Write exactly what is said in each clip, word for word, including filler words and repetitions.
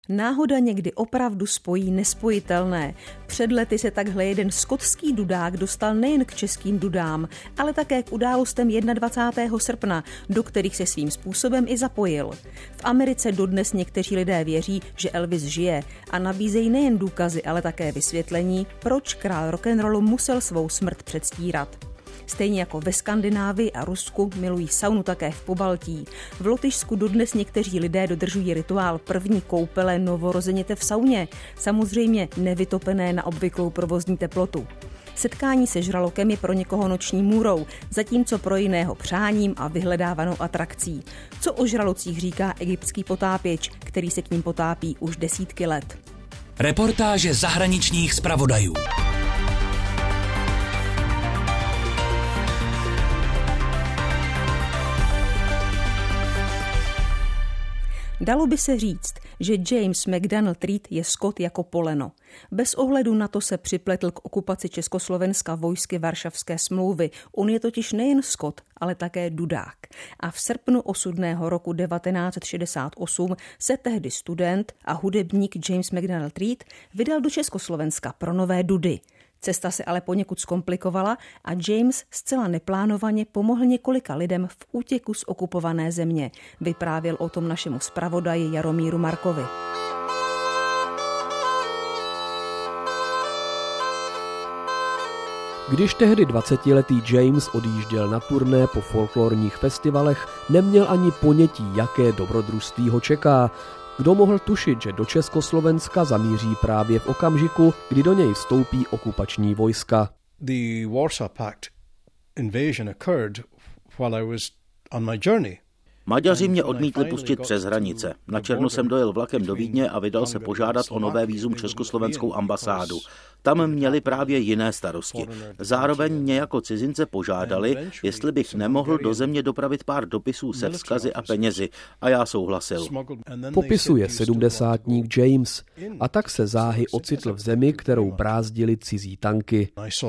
Náhoda někdy opravdu spojí nespojitelné. Před lety se takhle jeden skotský dudák dostal nejen k českým dudám, ale také k událostem dvacátého prvního srpna, do kterých se svým způsobem i zapojil. V Americe dodnes někteří lidé věří, že Elvis žije a nabízejí nejen důkazy, ale také vysvětlení, proč král rock'n'rollu musel svou smrt předstírat. Stejně jako ve Skandinávii a Rusku milují saunu také v Pobaltí. V Lotyšsku dodnes někteří lidé dodržují rituál první koupele novorozeněte v sauně, samozřejmě nevytopené na obvyklou provozní teplotu. Setkání se žralokem je pro někoho noční můrou, zatímco pro jiného přáním a vyhledávanou atrakcí. Co o žralocích říká egyptský potápěč, který se k ním potápí už desítky let. Reportáže zahraničních zpravodajů. Dalo by se říct, že James McDonald Reed je Skot jako poleno. Bez ohledu na to se připletl k okupaci Československa vojsky Varšavské smlouvy. On je totiž nejen Skot, ale také dudák. A v srpnu osudného roku devatenáct set šedesát osm se tehdy student a hudebník James McDonald Reed vydal do Československa pro nové dudy. Cesta se ale poněkud zkomplikovala a James zcela neplánovaně pomohl několika lidem v útěku z okupované země. Vyprávěl o tom našemu zpravodaji Jaromíru Markovi. Když tehdy dvacetiletý James odjížděl na turné po folklorních festivalech, neměl ani ponětí, jaké dobrodružství ho čeká. Kdo mohl tušit, že do Československa zamíří právě v okamžiku, kdy do něj vstoupí okupační vojska. The Warsaw Pact invasion occurred while I was on my journey. Maďaři mě odmítli pustit přes hranice. Na černo jsem dojel vlakem do Vídně a vydal se požádat o nové vízum československou ambasádu. Tam měli právě jiné starosti. Zároveň mě jako cizince požádali, jestli bych nemohl do země dopravit pár dopisů se vzkazy a penězi. A já souhlasil. Popisuje sedmdesátník James. A tak se záhy ocitl v zemi, kterou brázdili cizí tanky.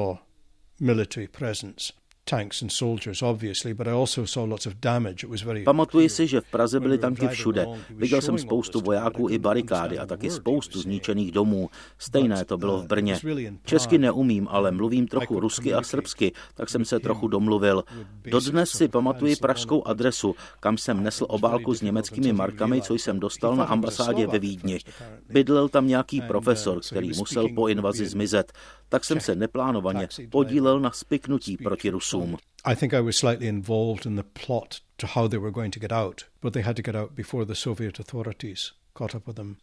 Pamatuji si, že v Praze byly tanky všude. Viděl jsem spoustu vojáků i barikády a taky spoustu zničených domů. Stejné to bylo v Brně. Česky neumím, ale mluvím trochu rusky a srbsky, tak jsem se trochu domluvil. Dodnes si pamatuji pražskou adresu, kam jsem nesl obálku s německými markami, co jsem dostal na ambasádě ve Vídni. Bydlel tam nějaký profesor, který musel po invazi zmizet, tak jsem se neplánovaně podílel na spiknutí proti Rusům. I think I was slightly involved in the plot to how they were going to get out, but they had to get out before the Soviet authorities caught up with them.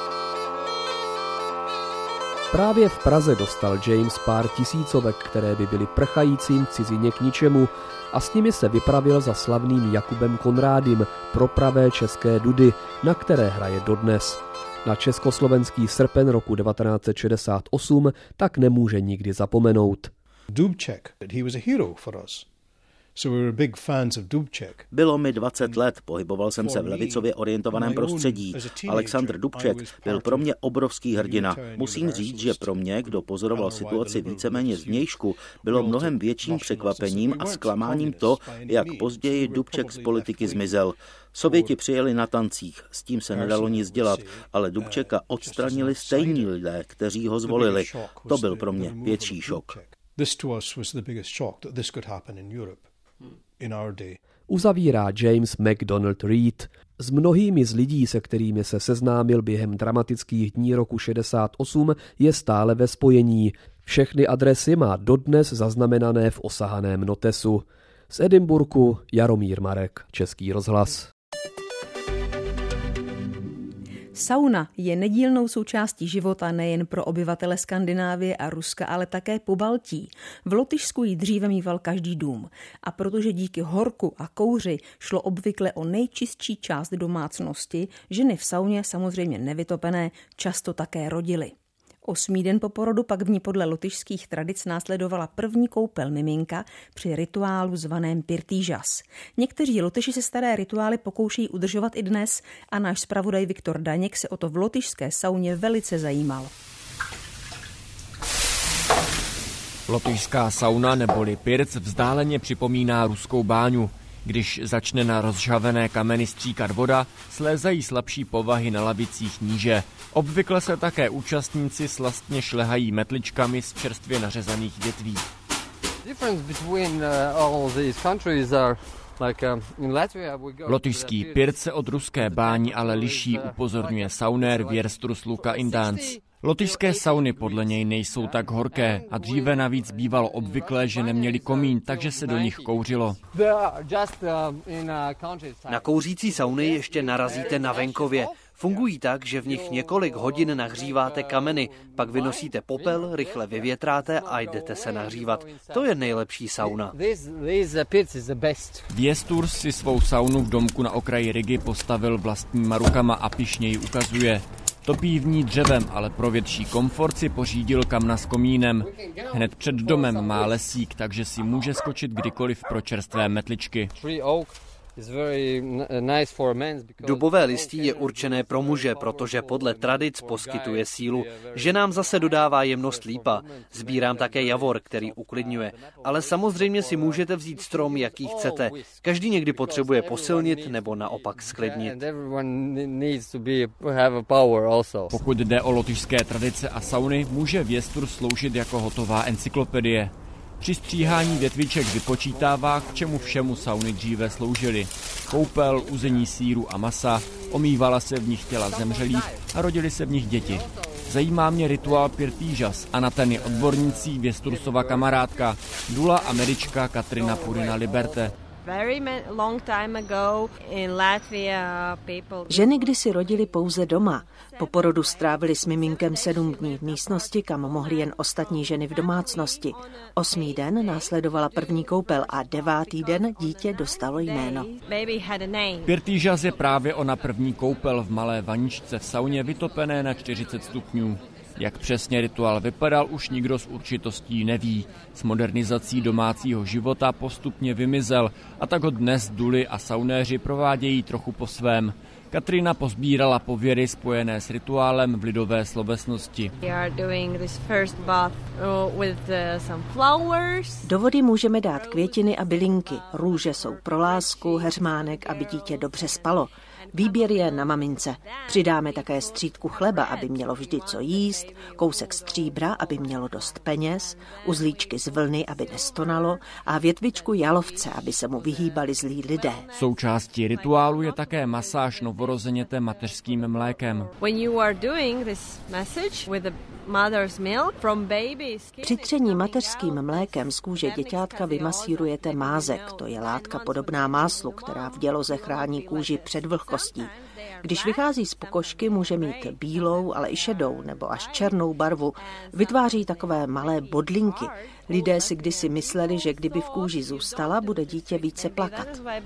Právě v Praze dostal James pár tisícovek, které by byly prchajícím cizině k ničemu, a s nimi se vypravil za slavným Jakubem Konrádym pro pravé české dudy, na které hraje dodnes. Na československý srpen roku devatenáct set šedesát osm tak nemůže nikdy zapomenout. Dubček, he was a hero for us. So we were big fans of Dubček. Bylo mi dvacet let, pohyboval jsem se v levicově orientovaném prostředí. Alexandr Dubček byl pro mě obrovský hrdina. Musím říct, že pro mě, kdo pozoroval situaci víceméně zvnějšku, bylo mnohem větším překvapením a zklamáním to, jak později Dubček z politiky zmizel. Sověti přijeli na tancích, s tím se nedalo nic dělat, ale Dubčeka odstranili stejní lidé, kteří ho zvolili. To byl pro mě větší šok. This to us was the biggest shock that this could happen in Europe in our day. Uzavírá James McDonald Reed. S mnohými z lidí, se kterými se seznámil během dramatických dní roku šedesát osm, je stále ve spojení. Všechny adresy má dodnes zaznamenané v osahaném notesu. Z Edinburghu Jaromír Marek, Český rozhlas. Sauna je nedílnou součástí života nejen pro obyvatele Skandinávie a Ruska, ale také Pobaltí. V Lotyšsku ji dříve mýval každý dům. A protože díky horku a kouři šlo obvykle o nejčistší část domácnosti, ženy v sauně, samozřejmě nevytopené, často také rodily. Osmý den po porodu pak v ní podle lotyšských tradic následovala první koupel miminka při rituálu zvaném Pirtížas. Někteří Lotyši se staré rituály pokoušejí udržovat i dnes a náš zpravodaj Viktor Daněk se o to v lotyšské sauně velice zajímal. Lotyšská sauna neboli pirc vzdáleně připomíná ruskou báňu. Když začne na rozžhavené kameny stříkat voda, slézají slabší povahy na lavicích níže. Obvykle se také účastníci slastně šlehají metličkami z čerstvě nařezaných větví. Lotyšský pyrt se od ruské bání ale liší, upozorňuje saunér Vierstrus Luka Indans. Lotyšské sauny podle něj nejsou tak horké a dříve navíc bývalo obvyklé, že neměli komín, takže se do nich kouřilo. Na kouřící sauny ještě narazíte na venkově. Fungují tak, že v nich několik hodin nahříváte kameny, pak vynosíte popel, rychle vyvětráte a jdete se nahřívat. To je nejlepší sauna. Viesturs si svou saunu v domku na okraji Rigy postavil vlastníma rukama a pyšně ji ukazuje. Topí v ní dřevem, ale pro větší komfort si pořídil kamna s komínem. Hned před domem má lesík, takže si může skočit kdykoliv pro čerstvé metličky. Dubové listí je určené pro muže, protože podle tradic poskytuje sílu. Ženám zase dodává jemnost lípa. Sbírám také javor, který uklidňuje. Ale samozřejmě si můžete vzít strom, jaký chcete. Každý někdy potřebuje posilnit nebo naopak sklidnit. Pokud jde o lotyšské tradice a sauny, může Viestur sloužit jako hotová encyklopedie. Při stříhání větviček vypočítává, k čemu všemu sauny dříve sloužily. Koupel, uzení sýru a masa, omývala se v nich těla zemřelých a rodily se v nich děti. Zajímá mě rituál pirtížas a na ten je odbornicí Viestursova kamarádka, dula američka Katrina Purina Liberte. Ženy kdysi rodily pouze doma. Po porodu strávili s miminkem sedm dní v místnosti, kam mohly jen ostatní ženy v domácnosti. Osmý den následovala první koupel a devátý den dítě dostalo jméno. Pirtížas je právě ona první koupel v malé vaničce v sauně vytopené na čtyřicet stupňů. Jak přesně rituál vypadal, už nikdo s určitostí neví. S modernizací domácího života postupně vymizel a tak ho dnes duly a saunéři provádějí trochu po svém. Katrina pozbírala pověry spojené s rituálem v lidové slovesnosti. Do vody můžeme dát květiny a bylinky. Růže jsou pro lásku, heřmánek, aby dítě dobře spalo. Výběr je na mamince. Přidáme také střídku chleba, aby mělo vždy co jíst, kousek stříbra, aby mělo dost peněz, uzlíčky z vlny, aby nestonalo a větvičku jalovce, aby se mu vyhýbali zlí lidé. Součástí rituálu je také masáž novorozeněte mateřským mlékem. Při tření mateřským mlékem z kůže děťátka vymasírujete mázek, to je látka podobná máslu, která v děloze chrání kůži před vlhkostí. Když vychází z pokožky, může mít bílou, ale i šedou nebo až černou barvu. Vytváří takové malé bodlinky. Lidé si kdysi mysleli, že kdyby v kůži zůstala, bude dítě více plakat.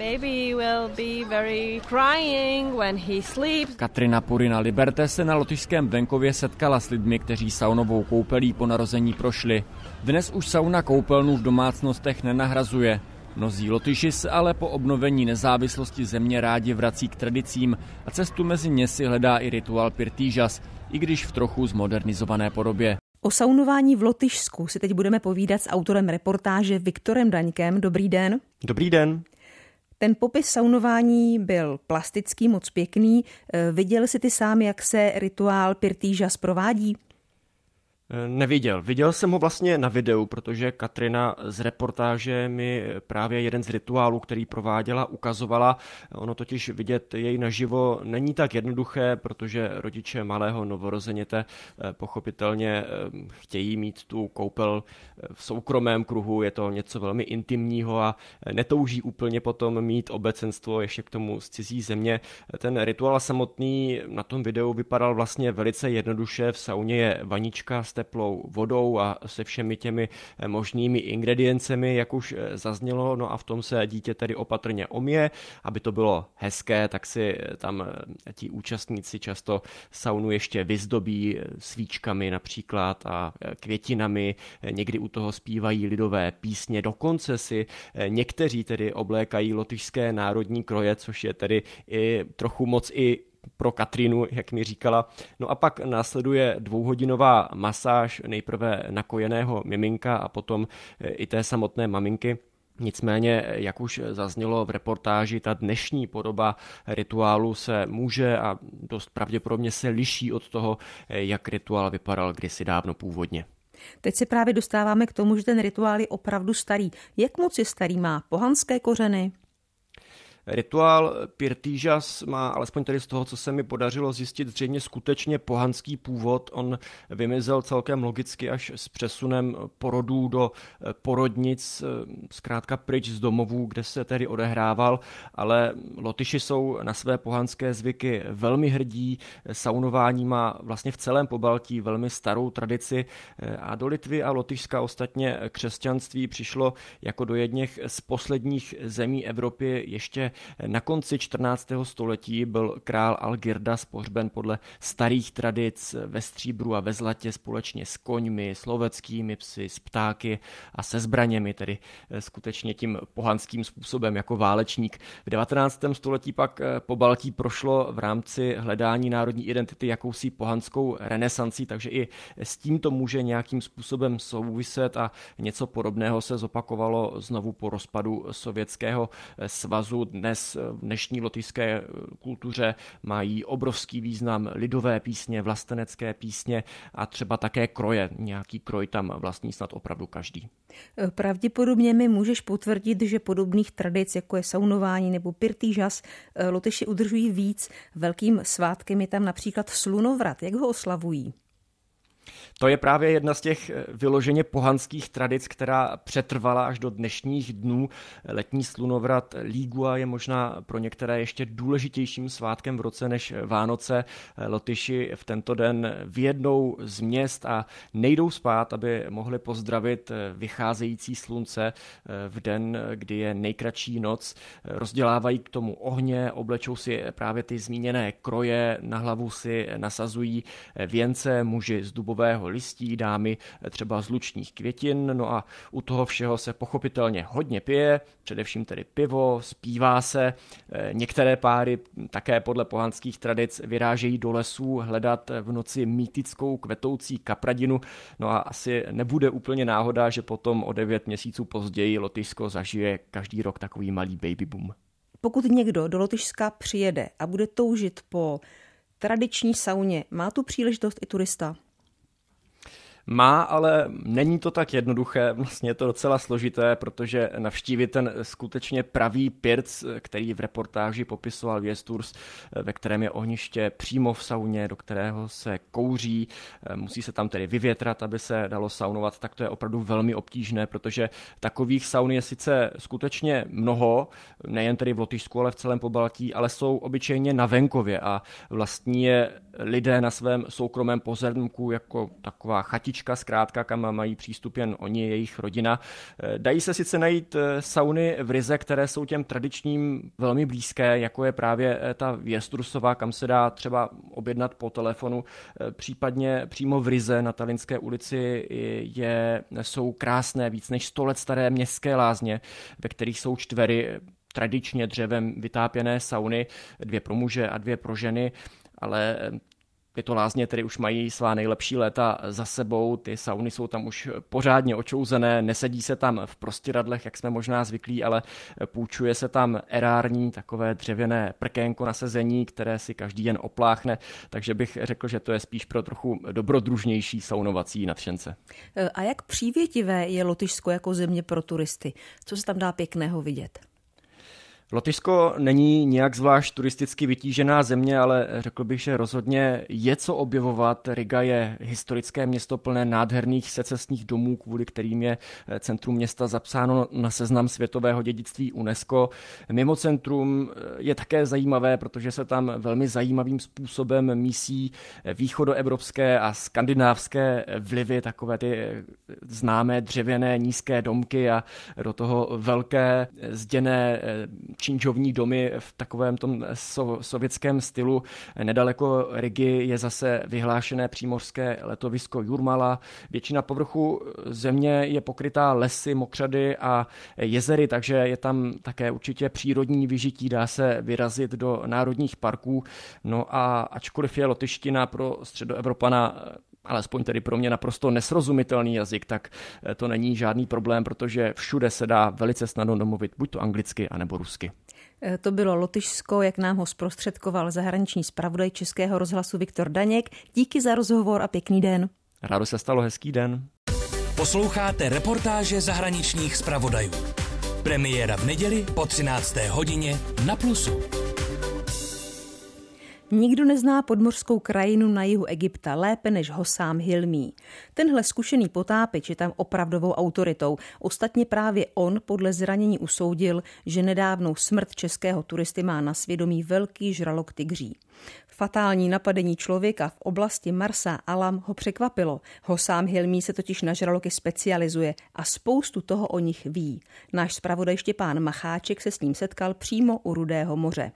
Katrina Purina Liberte se na lotyšském venkově setkala s lidmi, kteří saunovou koupelí po narození prošli. Dnes už sauna koupelnu v domácnostech nenahrazuje. Mnozí Lotyši se ale po obnovení nezávislosti země rádi vrací k tradicím a cestu mezi ně si hledá i rituál pirtížas, i když v trochu zmodernizované podobě. O saunování v Lotyšsku si teď budeme povídat s autorem reportáže Viktorem Daňkem. Dobrý den. Dobrý den. Ten popis saunování byl plastický, moc pěkný. Viděl jsi ty sám, jak se rituál pirtížas provádí? Neviděl. Viděl jsem ho vlastně na videu, protože Katrina z reportáže mi právě jeden z rituálů, který prováděla, ukazovala. Ono totiž vidět jej naživo není tak jednoduché, protože rodiče malého novorozeněte pochopitelně chtějí mít tu koupel v soukromém kruhu, je to něco velmi intimního a netouží úplně potom mít obecenstvo ještě k tomu z cizí země. Ten rituál samotný na tom videu vypadal vlastně velice jednoduše. V sauně je vanička s teplou vodou a se všemi těmi možnými ingrediencemi, jak už zaznělo, no a v tom se dítě tedy opatrně omije, aby to bylo hezké, tak si tam ti účastníci často saunu ještě vyzdobí svíčkami například a květinami, někdy u toho zpívají lidové písně, dokonce si někteří tedy oblékají lotyšské národní kroje, což je tedy i trochu moc i pro Katrinu, jak mi říkala. No a pak následuje dvouhodinová masáž nejprve nakojeného miminka a potom i té samotné maminky. Nicméně, jak už zaznělo v reportáži, ta dnešní podoba rituálu se může a dost pravděpodobně se liší od toho, jak rituál vypadal kdysi dávno původně. Teď se právě dostáváme k tomu, že ten rituál je opravdu starý. Jak moc je starý? Má pohanské kořeny? Rituál Pirtížas má, alespoň tedy z toho, co se mi podařilo zjistit, zřejmě skutečně pohanský původ. On vymizel celkem logicky až s přesunem porodů do porodnic, zkrátka pryč z domovů, kde se tedy odehrával, ale Lotyši jsou na své pohanské zvyky velmi hrdí. Saunování má vlastně v celém Pobaltí velmi starou tradici a do Litvy a Lotyšska ostatně křesťanství přišlo jako do jedněch z posledních zemí Evropy ještě na konci čtrnáctého století. Byl král Algirdas pohřben podle starých tradic ve stříbru a ve zlatě společně s koňmi, s loveckými psy, s ptáky a se zbraněmi, tedy skutečně tím pohanským způsobem jako válečník. V devatenáctém století pak Pobaltí prošlo v rámci hledání národní identity jakousi pohanskou renesancí, takže i s tímto může nějakým způsobem souviset a něco podobného se zopakovalo znovu po rozpadu Sovětského svazu. Dnes v dnešní lotyšské kultuře mají obrovský význam lidové písně, vlastenecké písně a třeba také kroje. Nějaký kroj tam vlastní snad opravdu každý. Pravděpodobně mi můžeš potvrdit, že podobných tradic, jako je saunování nebo Pirtížas, Lotyši udržují víc. Velkým svátkem je tam například slunovrat. Jak ho oslavují? To je právě jedna z těch vyloženě pohanských tradic, která přetrvala až do dnešních dnů. Letní slunovrat Lígua je možná pro některé ještě důležitějším svátkem v roce než Vánoce. Lotyši v tento den vyjednou z měst a nejdou spát, aby mohli pozdravit vycházející slunce v den, kdy je nejkratší noc. Rozdělávají k tomu ohně, oblečou si právě ty zmíněné kroje, na hlavu si nasazují věnce, muži z dubového listí, dámy třeba z lučních květin, no a u toho všeho se pochopitelně hodně pije, především tedy pivo, zpívá se. Některé páry také podle pohanských tradic vyrážejí do lesů hledat v noci mýtickou kvetoucí kapradinu, no a asi nebude úplně náhoda, že potom o devět měsíců později Lotyšsko zažije každý rok takový malý baby boom. Pokud někdo do Lotyšska přijede a bude toužit po tradiční sauně, má tu příležitost i turista? Má, ale není to tak jednoduché, vlastně je to docela složité, protože navštívit ten skutečně pravý pirc, který v reportáži popisoval Věsturs, ve kterém je ohniště přímo v sauně, do kterého se kouří, musí se tam tedy vyvětrat, aby se dalo saunovat, tak to je opravdu velmi obtížné, protože takových saun je sice skutečně mnoho, nejen tedy v Lotyšsku, ale v celém Pobaltí, ale jsou obyčejně na venkově a vlastní je lidé na svém soukromém pozemku jako taková chatička, zkrátka, kam mají přístup jen oni, jejich rodina. Dají se sice najít sauny v Rize, které jsou těm tradičním velmi blízké, jako je právě ta Věstursová, kam se dá třeba objednat po telefonu. Případně přímo v Rize na Tallinské ulici je, jsou krásné, víc než sto let staré městské lázně, ve kterých jsou čtvery tradičně dřevem vytápěné sauny, dvě pro muže a dvě pro ženy, ale tyto lázně tedy už mají svá nejlepší léta za sebou, ty sauny jsou tam už pořádně očouzené, nesedí se tam v prostěradlech, jak jsme možná zvyklí, ale půjčuje se tam erární takové dřevěné prkénko na sezení, které si každý jen opláchne, takže bych řekl, že to je spíš pro trochu dobrodružnější saunovací nadšence. A jak přívětivé je Lotyšsko jako země pro turisty? Co se tam dá pěkného vidět? Lotyšsko není nějak zvlášť turisticky vytížená země, ale řekl bych, že rozhodně je co objevovat. Riga je historické město plné nádherných secesních domů, kvůli kterým je centrum města zapsáno na seznam světového dědictví UNESCO. Mimo centrum je také zajímavé, protože se tam velmi zajímavým způsobem mísí východoevropské a skandinávské vlivy, takové ty známé dřevěné nízké domky a do toho velké zděné činžovní domy v takovém tom so, sovětském stylu. Nedaleko Rigy je zase vyhlášené přímořské letovisko Jurmala. Většina povrchu země je pokrytá lesy, mokřady a jezery, takže je tam také určitě přírodní vyžití, dá se vyrazit do národních parků. No a ačkoliv je lotyština pro středoevropana alespoň tedy pro mě naprosto nesrozumitelný jazyk, tak to není žádný problém, protože všude se dá velice snadno domluvit buď to anglicky, anebo rusky. To bylo Lotyšsko, jak nám ho zprostředkoval zahraniční zpravodaj Českého rozhlasu Viktor Daněk. Díky za rozhovor a pěkný den. Rádo se stalo, hezký den. Posloucháte reportáže zahraničních zpravodajů. Premiéra v neděli po třinácté hodině na Plusu. Nikdo nezná podmořskou krajinu na jihu Egypta lépe než Hossám Hilmí. Tenhle zkušený potápěč je tam opravdovou autoritou. Ostatně právě on podle zranění usoudil, že nedávnou smrt českého turisty má na svědomí velký žralok tygří. Fatální napadení člověka v oblasti Marsa Alam ho překvapilo. Hossám Hilmí se totiž na žraloky specializuje a spoustu toho o nich ví. Náš zpravodaj Štěpán Macháček se s ním setkal přímo u Rudého moře.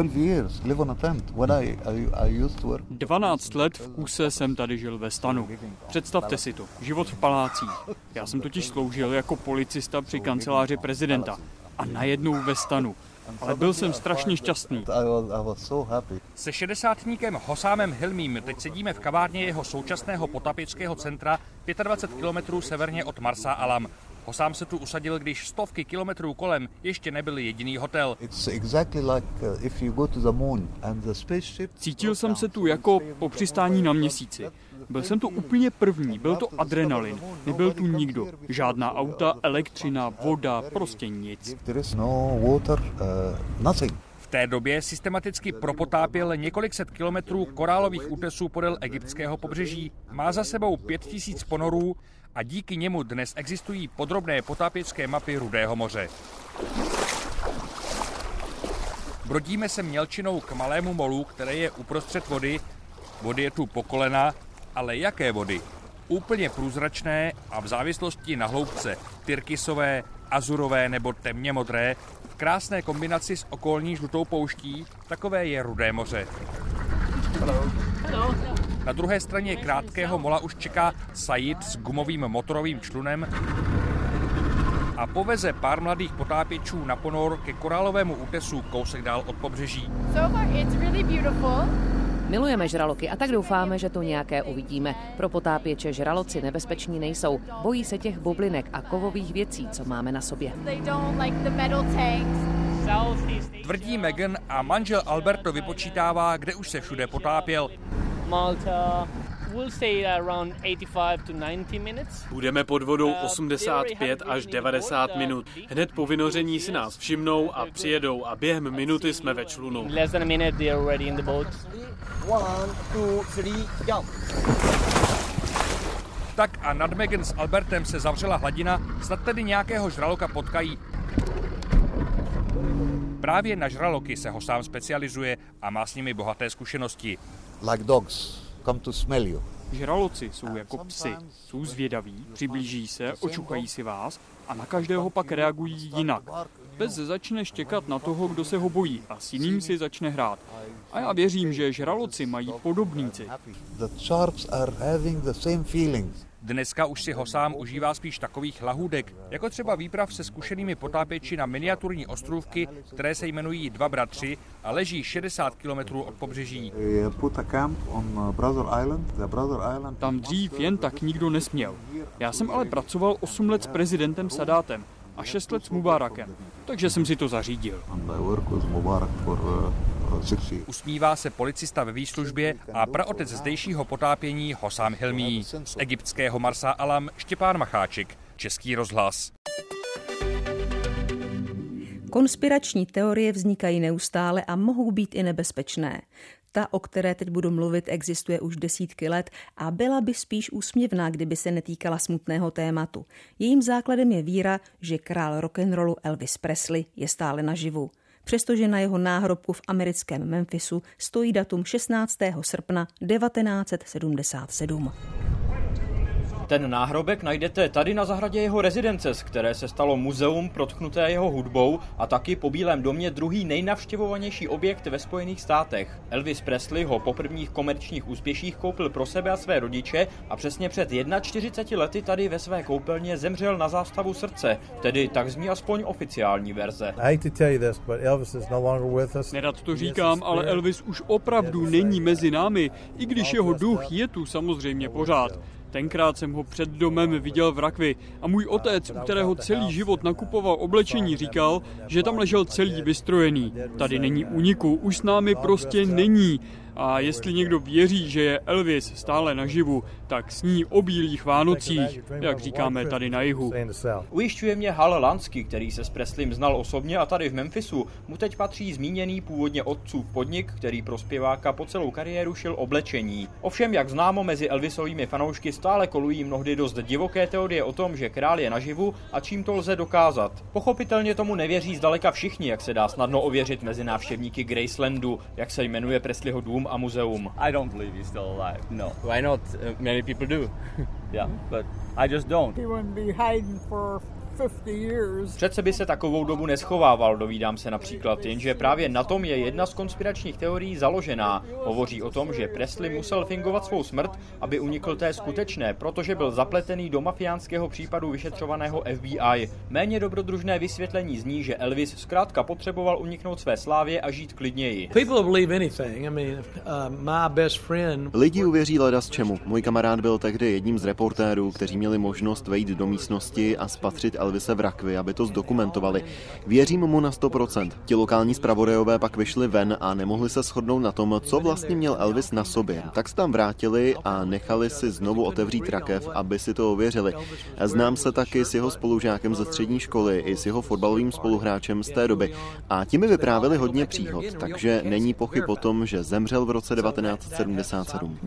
dvanáct let v kuse jsem tady žil ve stanu. Představte si to, život v palácích. Já jsem totiž sloužil jako policista při kanceláři prezidenta a najednou ve stanu. Ale byl jsem strašně šťastný. Se šedesátníkem Hossámem Hilmím teď sedíme v kavárně jeho současného potápěčského centra dvacet pět kilometrů severně od Marsa Alam. Hossám se tu usadil, když stovky kilometrů kolem ještě nebyl jediný hotel. Cítil jsem se tu jako po přistání na měsíci. Byl jsem tu úplně první, byl to adrenalin. Nebyl tu nikdo. Žádná auta, elektřina, voda, prostě nic. V té době systematicky propotápěl několik set kilometrů korálových útesů podél egyptského pobřeží. Má za sebou pět tisíc ponorů a díky němu dnes existují podrobné potápěčské mapy Rudého moře. Brodíme se mělčinou k malému molu, které je uprostřed vody. Vody je tu po kolena, ale jaké vody? Úplně průzračné a v závislosti na hloubce tyrkysové, azurové nebo temně modré, v krásné kombinaci s okolní žlutou pouští, takové je Rudé moře. Hello. Hello. Na druhé straně krátkého mola už čeká Said s gumovým motorovým člunem a poveze pár mladých potápěčů na ponor ke korálovému útesu kousek dál od pobřeží. So far it's really beautiful. Milujeme žraloky a tak doufáme, že to nějaké uvidíme. Pro potápěče žraloci nebezpeční nejsou. Bojí se těch bublinek a kovových věcí, co máme na sobě. Tvrdí Megan a manžel Alberto vypočítává, kde už se všude potápěl. Malta. We'll stay around eighty-five to ninety minutes. Budeme pod vodou osmdesát pět až devadesát minut. Hned po vynoření si nás všimnou a přijedou a během minuty jsme ve člunu. Less than a minute they are already in the boat. One, two, three, jump. Tak a nad Megan s Albertem se zavřela hladina, snad tedy nějakého žraloka potkají. Právě na žraloky se Hossám specializuje a má s nimi bohaté zkušenosti. Like dogs. Come to smell you. Žraloci jsou jako psy. Jsou zvědaví, přiblíží se, očuchají si vás a na každého pak reagují jinak. Pes začne štěkat na toho, kdo se ho bojí a s jiným si začne hrát. A já věřím, že žraloci mají podobný cit. Dneska už si Hossám užívá spíš takových lahůdek, jako třeba výprav se zkušenými potápěči na miniaturní ostrůvky, které se jmenují Dva bratři a leží šedesát kilometrů od pobřeží. Tam dřív jen tak nikdo nesměl. Já jsem ale pracoval osm let s prezidentem Sadátem a šest let s Mubarakem, takže jsem si to zařídil. Usmívá se policista ve výslužbě a praotec zdejšího potápění Hossám Hilmí. Z egyptského Marsa Alam Štěpán Macháček, Český rozhlas. Konspirační teorie vznikají neustále a mohou být i nebezpečné. Ta, o které teď budu mluvit, existuje už desítky let a byla by spíš úsměvná, kdyby se netýkala smutného tématu. Jejím základem je víra, že král rock'n'rollu Elvis Presley je stále naživu. Přestože na jeho náhrobku v americkém Memphisu stojí datum šestnáctého srpna devatenáct set sedmdesát sedm. Ten náhrobek najdete tady na zahradě jeho rezidence, z které se stalo muzeum protchnuté jeho hudbou a taky po Bílém domě druhý nejnavštěvovanější objekt ve Spojených státech. Elvis Presley ho po prvních komerčních úspěších koupil pro sebe a své rodiče a přesně před čtyřiceti jednou lety tady ve své koupelně zemřel na zástavu srdce, tedy tak zní aspoň oficiální verze. Nerad to říkám, ale Elvis už opravdu není mezi námi, i když jeho duch je tu samozřejmě pořád. Tenkrát jsem ho před domem viděl v rakvi a můj otec, u kterého celý život nakupoval oblečení, říkal, že tam ležel celý vystrojený. Tady není úniku, už s námi prostě není. A jestli někdo věří, že je Elvis stále naživu, tak sní o bílých Vánocích, jak říkáme tady na jihu. Ujišťuje mě Hal Lansky, který se s Presleym znal osobně a tady v Memphisu mu teď patří zmíněný původně otcův podnik, který pro zpěváka po celou kariéru šil oblečení. Ovšem, jak známo, mezi Elvisovými fanoušky stále kolují mnohdy dost divoké teorie o tom, že král je naživu a čím to lze dokázat. Pochopitelně tomu nevěří zdaleka všichni, jak se dá snadno ověřit mezi návštěvníky Gracelandu, jak se jmenuje Presleyho dům a muzeum. I don't believe he's still alive. No. Why not? Uh, many people do. Yeah, but I just don't. He wouldn't be hiding for fifty years. Přece by se takovou dobu neschovával, dovídám se například, jenže právě na tom je jedna z konspiračních teorií založená. Hovoří o tom, že Presley musel fingovat svou smrt, aby unikl té skutečné, protože byl zapletený do mafiánského případu vyšetřovaného F B I. Méně dobrodružné vysvětlení zní, že Elvis zkrátka potřeboval uniknout své slávě a žít klidněji. Lidi uvěří ledas čemu. Můj kamarád byl tehdy jedním z reportérů, kteří měli možnost vejít do místnosti a spatřit Elvise v rakvi, aby to zdokumentovali. Věřím mu na sto procent. Ti lokální zpravodajové pak vyšli ven a nemohli se shodnout na tom, co vlastně měl Elvis na sobě. Tak se tam vrátili a nechali si znovu otevřít rakev, aby si to ověřili. Znám se taky s jeho spolužákem ze střední školy i s jeho fotbalovým spoluhráčem z té doby. A ti mi vyprávěli hodně příhod, takže není pochyb o tom, že zemřel v roce devatenáct set sedmdesát sedm.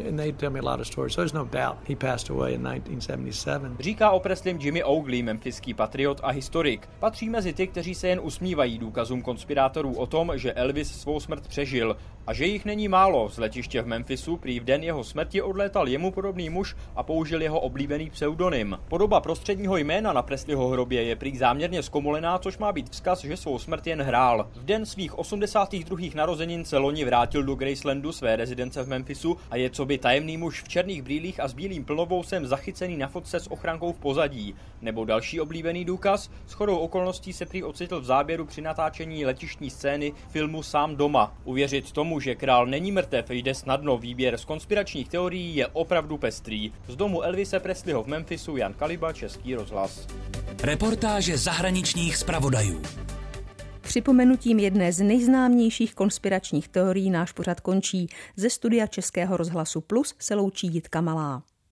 Říká o Presleym Jimmy Oakley, memphiský patriot a historik. Patří mezi ty, kteří se jen usmívají důkazům konspirátorů o tom, že Elvis svou smrt přežil a že jich není málo. Z letiště v Memphisu prý v den jeho smrti odlétal jemu podobný muž a použil jeho oblíbený pseudonym. Podoba prostředního jména na Presleyho hrobě je prý záměrně zkomolená, což má být vzkaz, že svou smrt jen hrál. V den svých osmdesátých druhých narozenin se loni vrátil do Gracelandu, své rezidence v Memphisu, a je coby tajemný muž v černých brýlích a s bílým plnovousem zachycený na fotce s ochrankou v pozadí. Nebo další oblíbený důkaz, shodou okolností se prý ocitl v záběru při natáčení letištní scény filmu Sám doma. Uvěřit tomu, že král není mrtev, jde snadno. Výběr z konspiračních teorií je opravdu pestrý. Z domu Elvise Presleyho v Memphisu Jan Kaliba, Český rozhlas. Reportáže zahraničních zpravodajů. Připomenutím jedné z nejznámějších konspiračních teorií náš pořad končí. Ze studia Českého rozhlasu Plus se loučí Jitka Malá.